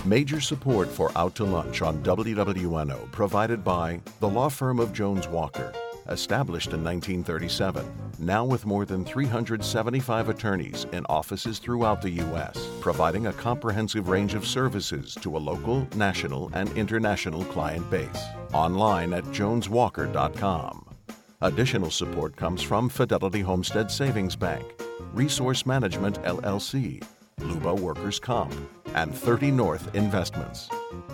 Major support for Out to Lunch on WWNO provided by the law firm of Jones Walker, established in 1937, now with more than 375 attorneys in offices throughout the U.S., providing a comprehensive range of services to a local, national, and international client base. Online at joneswalker.com. Additional support comes from Fidelity Homestead Savings Bank, Resource Management LLC, Luba Workers' Comp, and 30 North Investments.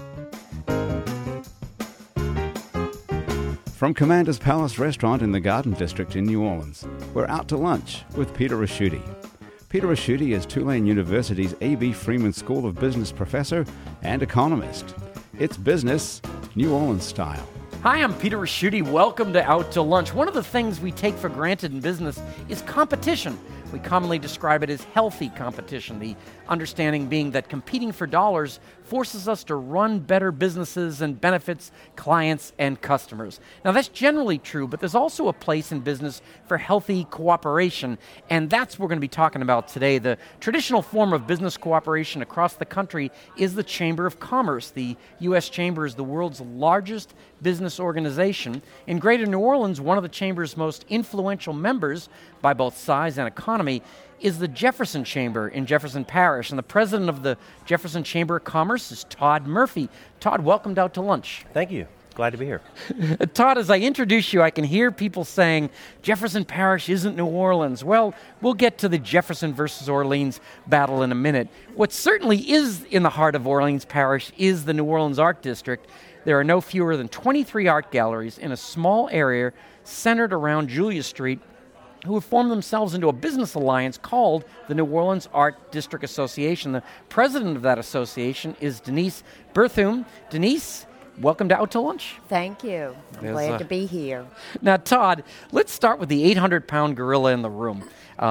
From Commander's Palace Restaurant in the Garden District in New Orleans, we're out to lunch with Peter Ricchiuti. Peter Ricchiuti is Tulane University's A.B. Freeman School of Business professor and economist. It's business, New Orleans style. Hi, I'm Peter Ricchiuti. Welcome to Out to Lunch. One of the things we take for granted in business is competition. We commonly describe it as healthy competition, the understanding being that competing for dollars forces us to run better businesses and benefits clients and customers. Now, that's generally true, but there's also a place in business for healthy cooperation, and that's what we're going to be talking about today. The traditional form of business cooperation across the country is the Chamber of Commerce. The U.S. Chamber is the world's largest business organization. In Greater New Orleans, one of the Chamber's most influential members by both size and economy is the Jefferson Chamber in Jefferson Parish, and the president of the Jefferson Chamber of Commerce is Todd Murphy. Todd, welcome to Out to Lunch. Thank you. Glad to be here. Todd, as I introduce you, I can hear people saying Jefferson Parish isn't New Orleans. Well, we'll get to the Jefferson versus Orleans battle in a minute. What certainly is in the heart of Orleans Parish is the New Orleans Art District. There are no fewer than 23 art galleries in a small area centered around Julia Street who have formed themselves into a business alliance called the New Orleans Art District Association. The president of that association is Denise Berthoum. Denise, welcome to Out to Lunch. Thank you. I'm glad to be here. Now, Todd, let's start with the 800-pound gorilla in the room.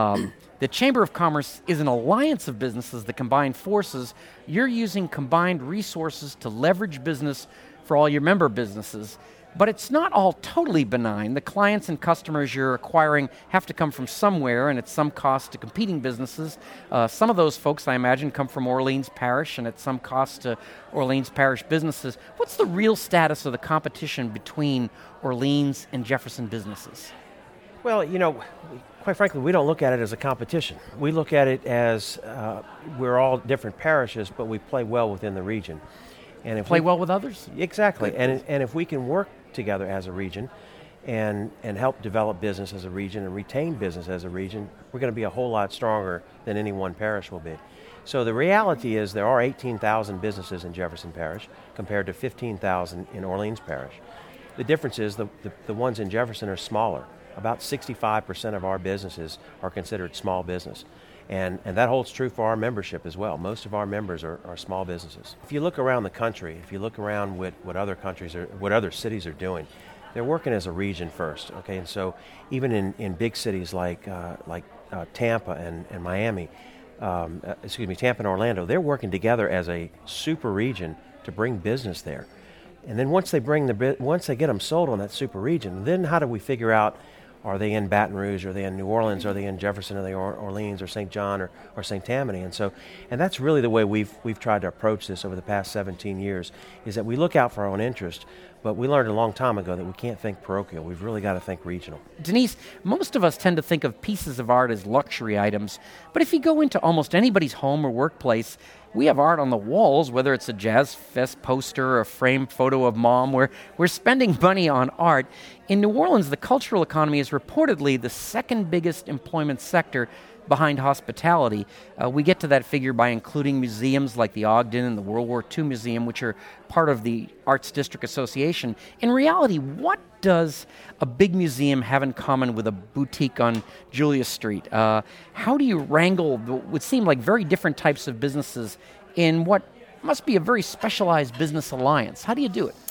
The Chamber of Commerce is an alliance of businesses that combine forces. You're using combined resources to leverage business for all your member businesses. But it's not all totally benign. The clients and customers you're acquiring have to come from somewhere, and at some cost to competing businesses. Some of those folks, I imagine, come from Orleans Parish, and at some cost to Orleans Parish businesses. What's the real status of the competition between Orleans and Jefferson businesses? Well, quite frankly, we don't look at it as a competition. We look at it as we're all different parishes, but we play well within the region. And if play well with others? Exactly. And if we can work together as a region and help develop business as a region and retain business as a region, we're going to be a whole lot stronger than any one parish will be. So the reality is there are 18,000 businesses in Jefferson Parish compared to 15,000 in Orleans Parish. The difference is the ones in Jefferson are smaller. About 65% of our businesses are considered small business. And that holds true for our membership as well. Most of our members are small businesses. If you look around the country, if you look around what other cities are doing, they're working as a region first. Okay, and so even in big cities like Tampa and Miami, Tampa and Orlando, they're working together as a super region to bring business there. And then once they get them sold on that super region, then how do we figure out? Are they in Baton Rouge? Are they in New Orleans? Are they in Jefferson? Are they Orleans or St. John or St. Tammany? And that's really the way we've tried to approach this over the past 17 years, is that we look out for our own interest, but we learned a long time ago that we can't think parochial. We've really got to think regional. Denise, most of us tend to think of pieces of art as luxury items, but if you go into almost anybody's home or workplace, we have art on the walls, whether it's a Jazz Fest poster or a framed photo of Mom. We're spending money on art. In New Orleans, the cultural economy is reportedly the second biggest employment sector behind hospitality. We get to that figure by including museums like the Ogden and the World War II Museum, which are part of the Arts District Association. In reality, what does a big museum have in common with a boutique on Julia Street? How do you wrangle what would seem like very different types of businesses in what must be a very specialized business alliance? How do you do it?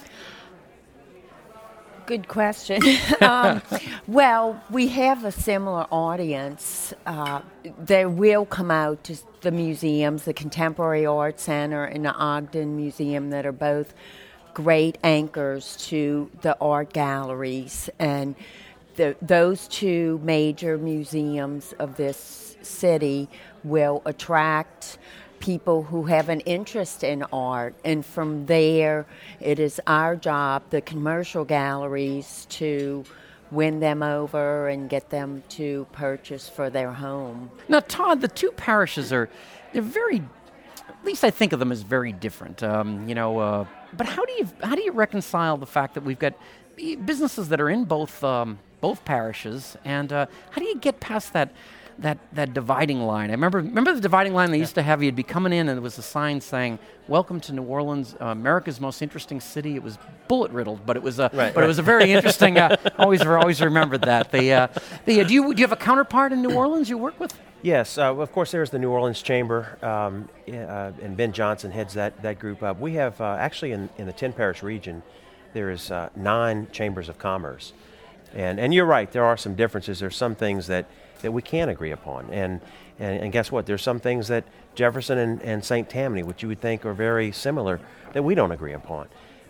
Good question. Well, we have a similar audience. They will come out to the museums, the Contemporary Art Center and the Ogden Museum, that are both great anchors to the art galleries. And those two major museums of this city will attract people who have an interest in art. And from there, it is our job, the commercial galleries, to win them over and get them to purchase for their home. Now, Todd, the two parishes they're very, at least I think of them as very different. But how do you reconcile the fact that we've got businesses that are in both parishes, and how do you get past that dividing line? I remember the dividing line they used to have. You'd be coming in, and there was a sign saying, "Welcome to New Orleans, America's most interesting city." It was bullet riddled, but it was it was a very interesting. Always remembered that. Do you have a counterpart in New Orleans you work with? Yes, of course. There's the New Orleans Chamber, and Ben Johnson heads that group up. We have actually in the 10-parish region, there is 9 chambers of commerce, and you're right. There are some differences. There's some things that we can agree upon, and guess what? There's some things that Jefferson and St. Tammany, which you would think are very similar, that we don't agree upon.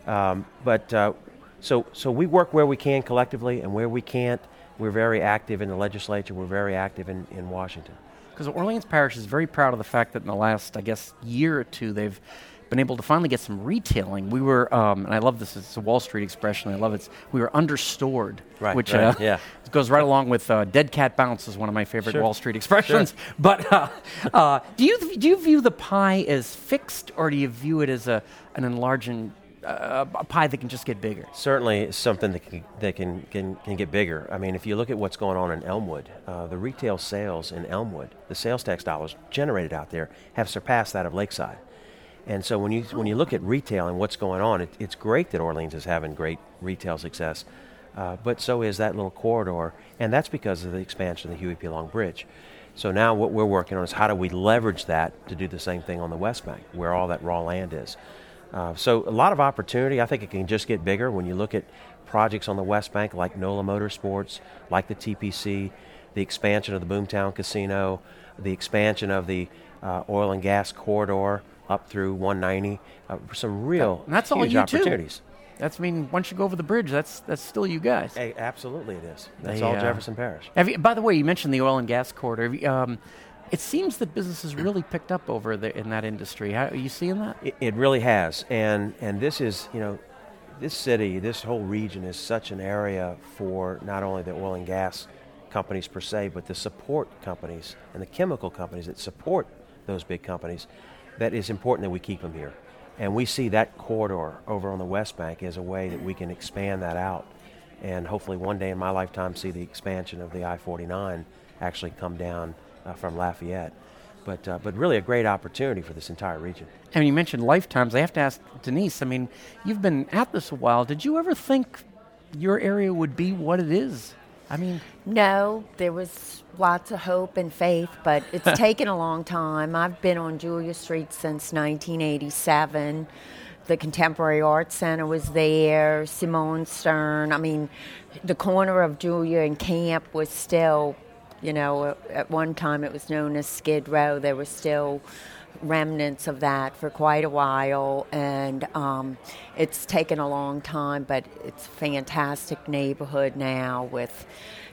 So we work where we can collectively, and where we can't, we're very active in the legislature. We're very active in Washington. Because Orleans Parish is very proud of the fact that in the last, I guess, year or two, they've been able to finally get some retailing. We were, and I love this, it's a Wall Street expression, I love it, we were understored, which goes right along with dead cat bounce is one of my favorite Wall Street expressions. Sure. But do you view the pie as fixed, or do you view it as an enlarging a pie that can just get bigger? Certainly it's something that can get bigger. I mean, if you look at what's going on in Elmwood, the retail sales in Elmwood, the sales tax dollars generated out there have surpassed that of Lakeside. And so when you look at retail and what's going on, it's great that Orleans is having great retail success, but so is that little corridor, and that's because of the expansion of the Huey P. Long Bridge. So now what we're working on is how do we leverage that to do the same thing on the West Bank, where all that raw land is. So a lot of opportunity. I think it can just get bigger when you look at projects on the West Bank like NOLA Motorsports, like the TPC, the expansion of the Boomtown Casino, the expansion of the oil and gas corridor up through 190. Some real that's huge all you opportunities. Too. That's once you go over the bridge, that's still you guys. Hey, absolutely it is. That's all Jefferson Parish. By the way, you mentioned the oil and gas corridor. It seems that business has really picked up over in that industry. Are you seeing that? It really has. And this is, this city, this whole region is such an area for not only the oil and gas companies per se, but the support companies and the chemical companies that support those big companies, that is important that we keep them here. And we see that corridor over on the West Bank as a way that we can expand that out, and hopefully one day in my lifetime see the expansion of the I-49 actually come down from Lafayette. But really a great opportunity for this entire region. And you mentioned lifetimes. I have to ask Denise, I mean, you've been at this a while. Did you ever think your area would be what it is? I mean... No, there was lots of hope and faith, but it's taken a long time. I've been on Julia Street since 1987. The Contemporary Art Center was there, Simone Stern. I mean, the corner of Julia and Camp was still... at one time it was known as Skid Row. There were still remnants of that for quite a while, and it's taken a long time, but it's a fantastic neighborhood now with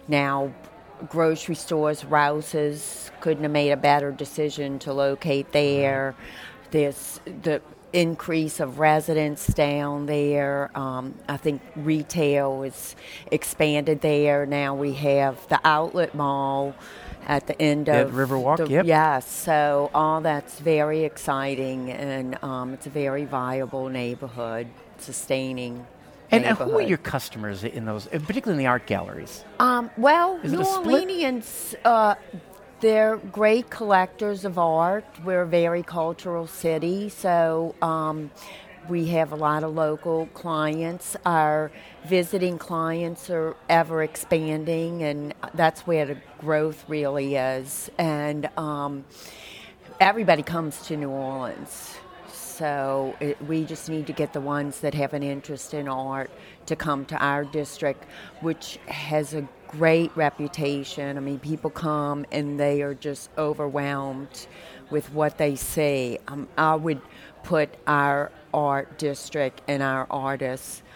grocery stores. Rouse's couldn't have made a better decision to locate there. There's the increase of residents down there. I think retail is expanded there. Now we have the outlet mall at the end of Riverwalk. Yes, so all that's very exciting, and it's a very viable neighborhood, sustaining. And who are your customers in those, particularly in the art galleries? Well, New Orleanians, they're great collectors of art. We're a very cultural city, so we have a lot of local clients. Our visiting clients are ever expanding, and that's where the growth really is. And everybody comes to New Orleans. So we just need to get the ones that have an interest in art to come to our district, which has a great reputation. I mean, people come and they are just overwhelmed with what they see. I would put our art district and our artists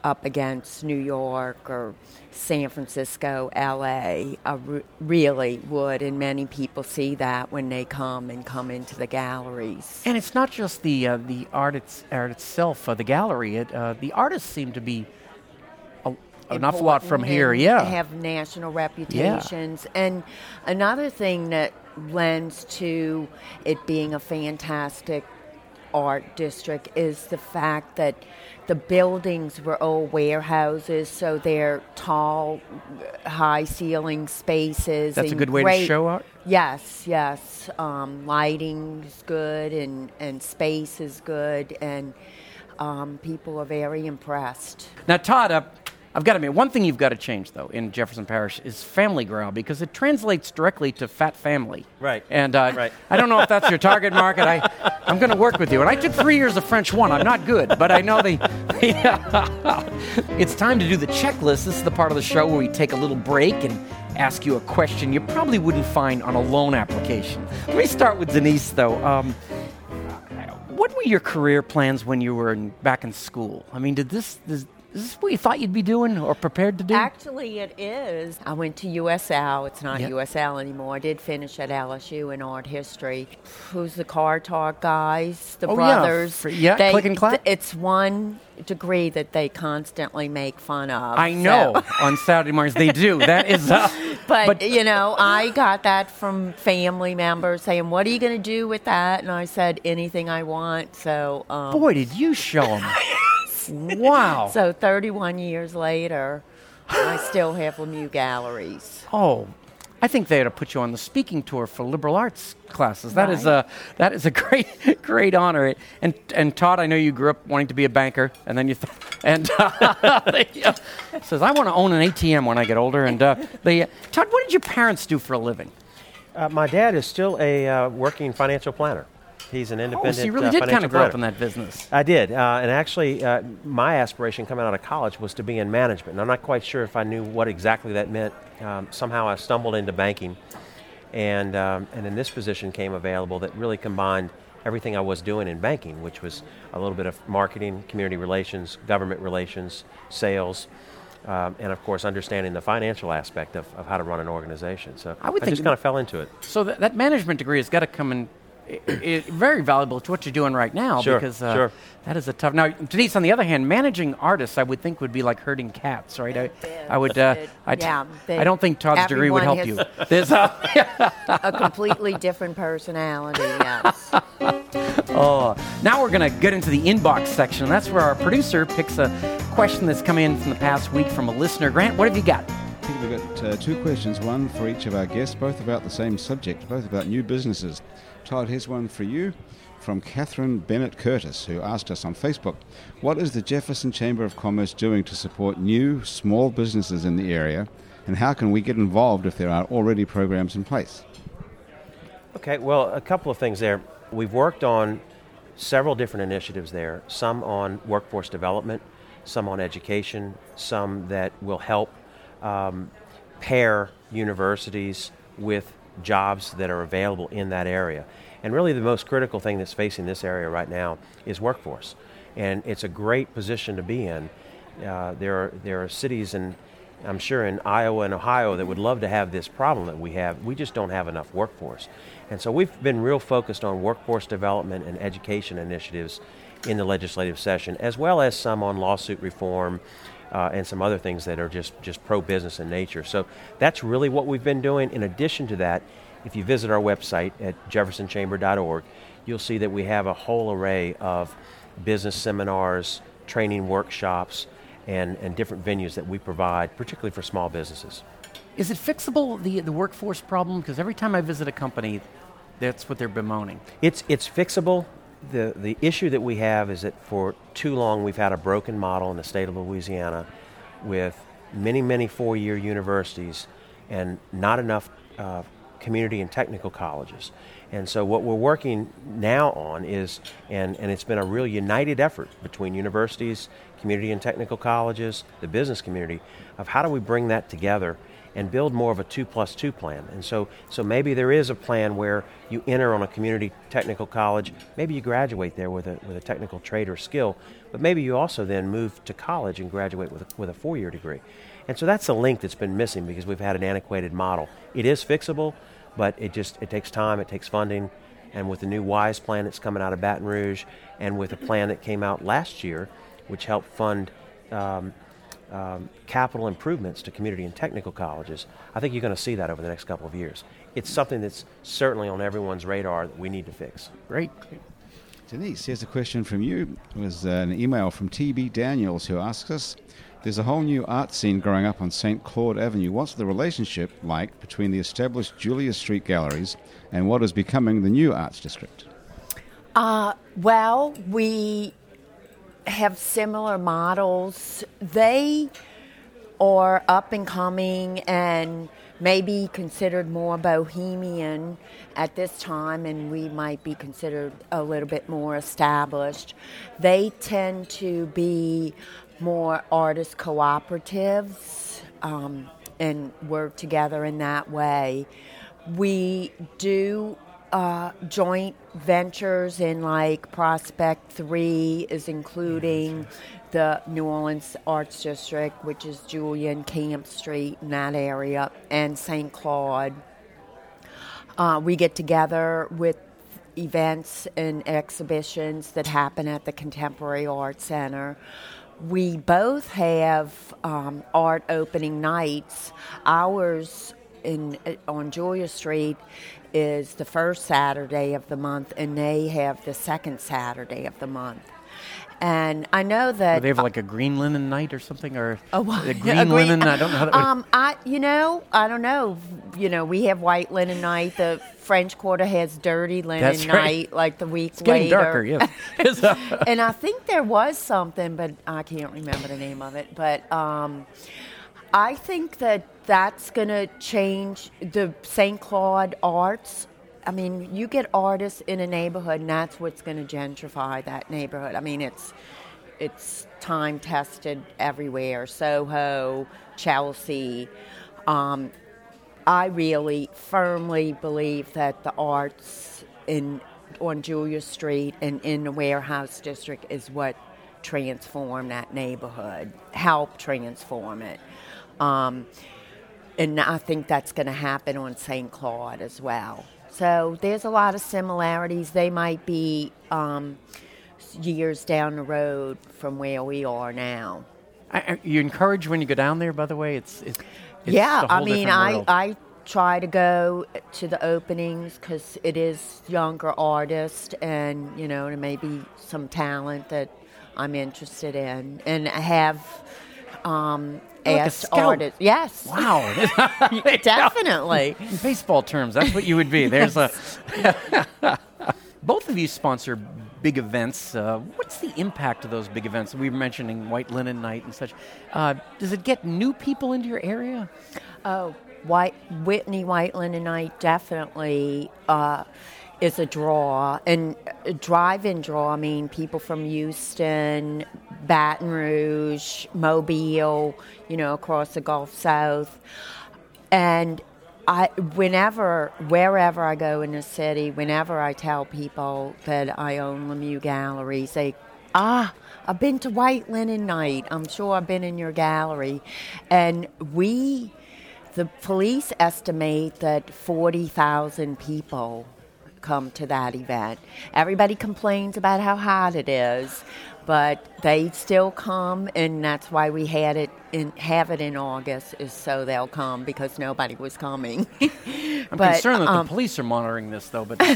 up against New York or San Francisco, LA. Really would, and many people see that when they come into the galleries. And it's not just the art itself, the gallery. The artists seem to be an awful lot from here, have national reputations. Yeah. And another thing that lends to it being a fantastic art district is the fact that the buildings were old warehouses, so they're tall, high-ceiling spaces. That's a good way to show art? Yes. Lighting's good and space is good, and people are very impressed. Now, Todd, I've got to admit, one thing you've got to change, though, in Jefferson Parish is family growl, because it translates directly to fat family. Right. And right. I don't know if that's your target market. I'm going to work with you. And I took 3 years of French 1. I'm not good, but I know It's time to do the checklist. This is the part of the show where we take a little break and ask you a question you probably wouldn't find on a loan application. Let me start with Denise, though. What were your career plans when you were back in school? I mean, is this what you thought you'd be doing or prepared to do? Actually, it is. I went to USL. It's not Yep. USL anymore. I did finish at LSU in art history. Who's the car talk guys? The brothers. Yeah, Click and Clap? It's one degree that they constantly make fun of. I know. So. On Saturday mornings they do. That is... But, I got that from family members saying, what are you going to do with that? And I said, anything I want. So, boy, did you show them. Wow. So 31 years later, I still have Lemieux Galleries. Oh, I think they ought to put you on the speaking tour for liberal arts classes. That is a great honor. And Todd, I know you grew up wanting to be a banker, and then says I want to own an ATM when I get older. And Todd, what did your parents do for a living? My dad is still a working financial planner. He's an independent so you really did kind of grow planner. up in that business. I did. And actually, my aspiration coming out of college was to be in management. And I'm not quite sure if I knew what exactly that meant. Somehow I stumbled into banking. And then this position came available that really combined everything I was doing in banking, which was a little bit of marketing, community relations, government relations, sales, and of course understanding the financial aspect of how to run an organization. So I just kind of fell into it. So that management degree has got to come in very valuable to what you're doing right now. Sure, because sure. That is a tough... Now, Denise, on the other hand, managing artists, I would think would be like herding cats, right? I don't think Todd's degree would help you. There's a completely different personality, yes. Now we're going to get into the inbox section. That's where our producer picks a question that's come in from the past week from a listener. Grant, what have you got? I think we've got two questions, one for each of our guests, both about the same subject, both about new businesses. Todd, here's one for you from Catherine Bennett Curtis, who asked us on Facebook, what is the Jefferson Chamber of Commerce doing to support new, small businesses in the area, and how can we get involved if there are already programs in place? Okay, well, a couple of things there. We've worked on several different initiatives there, some on workforce development, some on education, some that will help pair universities with jobs that are available in that area. And really the most critical thing that's facing this area right now is workforce. And it's a great position to be in. There are cities, and I'm sure in Iowa and Ohio, that would love to have this problem that we have. We just don't have enough workforce. And so we've been real focused on workforce development and education initiatives in the legislative session, as well as some on lawsuit reform, and some other things that are just pro-business in nature. So that's really what we've been doing. In addition to that, if you visit our website at jeffersonchamber.org, you'll see that we have a whole array of business seminars, training workshops, and different venues that we provide, particularly for small businesses. Is it fixable, the workforce problem? Because every time I visit a company, that's what they're bemoaning. It's fixable. The issue that we have is that for too long we've had a broken model in the state of Louisiana with many four-year universities and not enough community and technical colleges. And so what we're working now on is, and it's been a real united effort between universities, community and technical colleges, the business community, of how do we bring that together and build more of a 2+2 plan. And so maybe there is a plan where you enter on a community technical college, maybe you graduate there with a technical trade or skill, but maybe you also then move to college and graduate with a 4-year degree. And so that's the link that's been missing because we've had an antiquated model. It is fixable, but it takes time, it takes funding, and with the new WISE plan that's coming out of Baton Rouge, and with a plan that came out last year, which helped fund capital improvements to community and technical colleges, I think you're going to see that over the next couple of years. It's something that's certainly on everyone's radar that we need to fix. Great. Denise, here's a question from you. It was an email from T.B. Daniels who asks us, there's a whole new art scene growing up on St. Claude Avenue. What's the relationship like between the established Julius Street galleries and what is becoming the new arts district? Well, we have similar models. They are up and coming and maybe considered more bohemian at this time, and we might be considered a little bit more established. They tend to be more artist cooperatives and work together in that way. We do joint ventures in like Prospect 3 is including the New Orleans Arts District, which is Julian, Camp Street, in that area, and St. Claude. We get together with events and exhibitions that happen at the Contemporary Art Center. We both have art opening nights. Ours on Julia Street is the first Saturday of the month, and they have the second Saturday of the month. And I know that they have like a green linen night or something, or a green linen. I don't know how that. I don't know. We have white linen night. The French Quarter has dirty linen night, like the week it's getting later. Darker, yes. And I think there was something, but I can't remember the name of it. But I think that's going to change the St. Claude Arts. I mean, you get artists in a neighborhood, and that's what's going to gentrify that neighborhood. I mean, it's time-tested everywhere. Soho, Chelsea. I really firmly believe that the arts on Julia Street and in the Warehouse District is what transform that neighborhood, help transform it. And I think that's going to happen on St. Claude as well. So there's a lot of similarities. They might be years down the road from where we are now. You encourage when you go down there, by the way? It's yeah, a whole different world. I try to go to the openings because it is younger artists and, there may be some talent that I'm interested in. And I have asked artists. Yes. Wow. Definitely. In baseball terms, that's what you would be. There's Both of you sponsor big events. What's the impact of those big events? We were mentioning White Linen Night and such. Does it get new people into your area? Oh, Whitney White Linen Night definitely is a draw. And a drive-in draw, I mean, people from Houston, Baton Rouge, Mobile, across the Gulf South. And wherever I go in the city, whenever I tell people that I own Lemieux Galleries, they, I've been to White Linen Night. I'm sure I've been in your gallery. And the police estimate that 40,000 people come to that event. Everybody complains about how hot it is, but they still come, and that's why we have it in August, is so they'll come because nobody was coming. I'm concerned that the police are monitoring this, though. But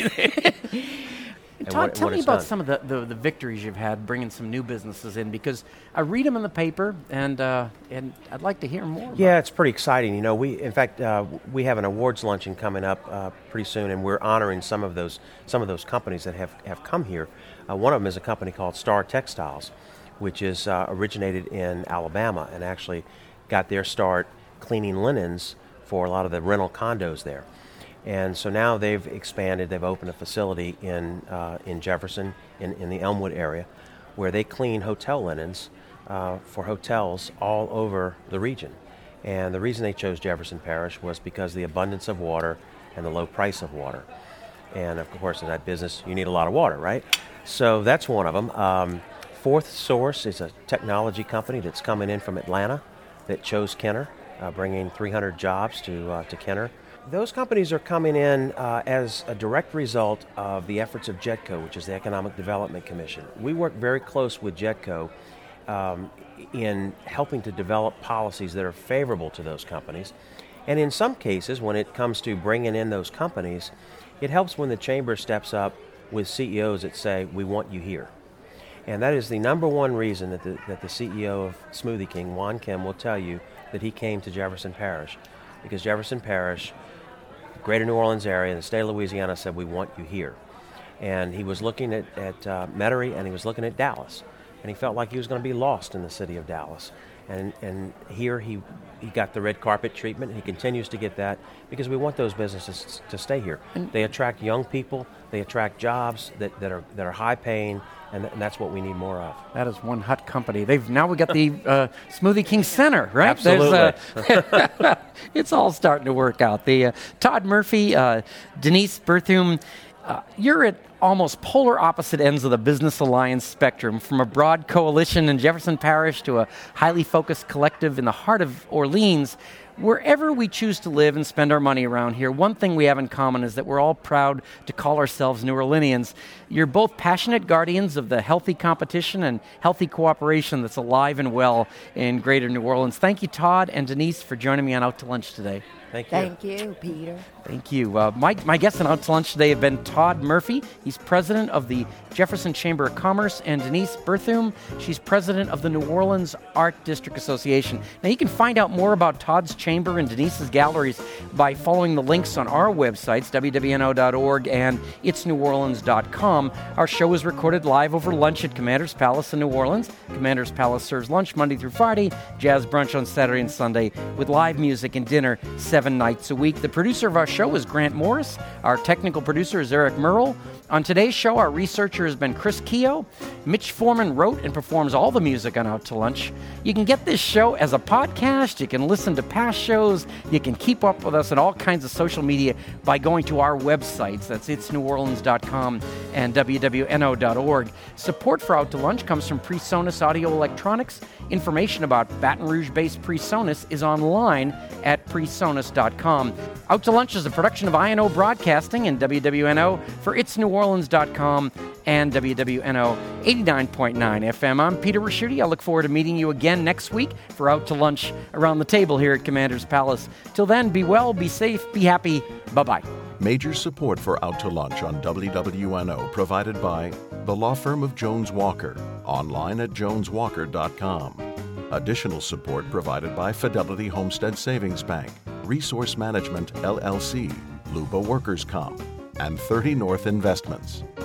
tell me about some of the victories you've had, bringing some new businesses in, because I read them in the paper, and I'd like to hear more. Yeah, it's pretty exciting. In fact, we have an awards luncheon coming up pretty soon, and we're honoring some of those companies that have come here. One of them is a company called Star Textiles, which is originated in Alabama and actually got their start cleaning linens for a lot of the rental condos there. And so now they've expanded. They've opened a facility in Jefferson, in the Elmwood area, where they clean hotel linens for hotels all over the region. And the reason they chose Jefferson Parish was because of the abundance of water and the low price of water. And of course, in that business, you need a lot of water, right? So that's one of them. Fourth Source is a technology company that's coming in from Atlanta that chose Kenner, bringing 300 jobs to Kenner. Those companies are coming in as a direct result of the efforts of JEDCO, which is the Economic Development Commission. We work very close with JEDCO in helping to develop policies that are favorable to those companies. And in some cases, when it comes to bringing in those companies, it helps when the chamber steps up with CEOs that say, we want you here. And that is the number one reason that the CEO of Smoothie King, Juan Kim, will tell you that he came to Jefferson Parish. Because Jefferson Parish, Greater New Orleans area, and the state of Louisiana said, we want you here. And he was looking at Metairie, and he was looking at Dallas. And he felt like he was going to be lost in the city of Dallas. And here he got the red carpet treatment, and he continues to get that because we want those businesses to stay here. They attract young people, they attract jobs that are high paying, and that's what we need more of. That is one hot company. Now we got the Smoothie King Center, right? Absolutely. It's all starting to work out. The Todd Murphy, Denise Berthum, you're at almost polar opposite ends of the business alliance spectrum, from a broad coalition in Jefferson Parish to a highly focused collective in the heart of Orleans. Wherever we choose to live and spend our money around here, one thing we have in common is that we're all proud to call ourselves New Orleanians. You're both passionate guardians of the healthy competition and healthy cooperation that's alive and well in Greater New Orleans. Thank you, Todd and Denise, for joining me on Out to Lunch today. Thank you. Thank you, Peter. Thank you. My guests on Out to Lunch today have been Todd Murphy. He's president of the Jefferson Chamber of Commerce, and Denise Berthum. She's president of the New Orleans Art District Association. Now, you can find out more about Todd's chamber and Denise's galleries by following the links on our websites, wwno.org and itsneworleans.com. Our show is recorded live over lunch at Commander's Palace in New Orleans. Commander's Palace serves lunch Monday through Friday, jazz brunch on Saturday and Sunday, with live music and dinner 7 nights a week. The producer of our show is Grant Morris. Our technical producer is Eric Merle. On today's show, our researcher has been Chris Keogh. Mitch Foreman wrote and performs all the music on Out to Lunch. You can get this show as a podcast. You can listen to past shows. You can keep up with us on all kinds of social media by going to our websites. That's itsneworleans.com and wwno.org. Support for Out to Lunch comes from PreSonus Audio Electronics. Information about Baton Rouge-based PreSonus is online at presonus.com. Out to Lunch is a production of INO Broadcasting and WWNO for itsneworleans.com and WWNO 89.9 FM. I'm Peter Raschuti. I look forward to meeting you again next week for Out to Lunch around the table here at Commander's Palace. Till then, be well, be safe, be happy. Bye-bye. Major support for Out to Lunch on WWNO provided by the law firm of Jones Walker, online at joneswalker.com. Additional support provided by Fidelity Homestead Savings Bank, Resource Management, LLC, Luba Workers' Comp, and 30 North Investments.